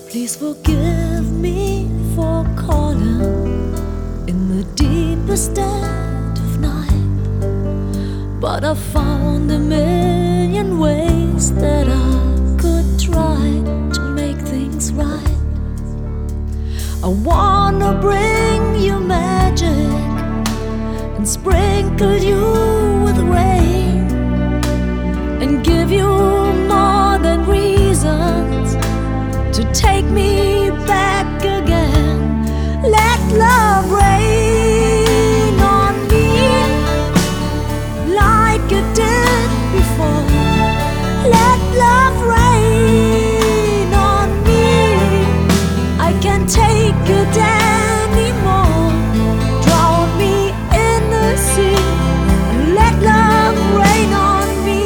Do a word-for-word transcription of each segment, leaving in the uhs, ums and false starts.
Please forgive me for calling in the deepest dead of night, but I found a million ways that I could try to make things right. I wanna bring you magic and sprinkle you with rain, and give you more than reasons to take me back again. Let love rain on me like it did before. Let love rain on me. I can't take it anymore. Drown me in the sea and let love rain on me.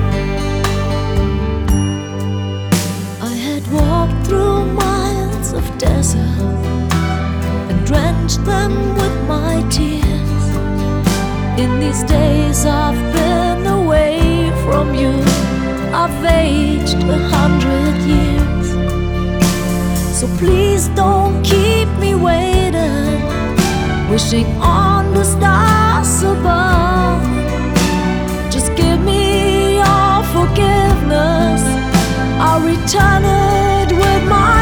I had walked through miles of desert and drenched them with my tears. In these days I've been away from you, I've aged a hundred years. So please don't keep me waiting, wishing on the stars above. Just give me your forgiveness, I'll return it with my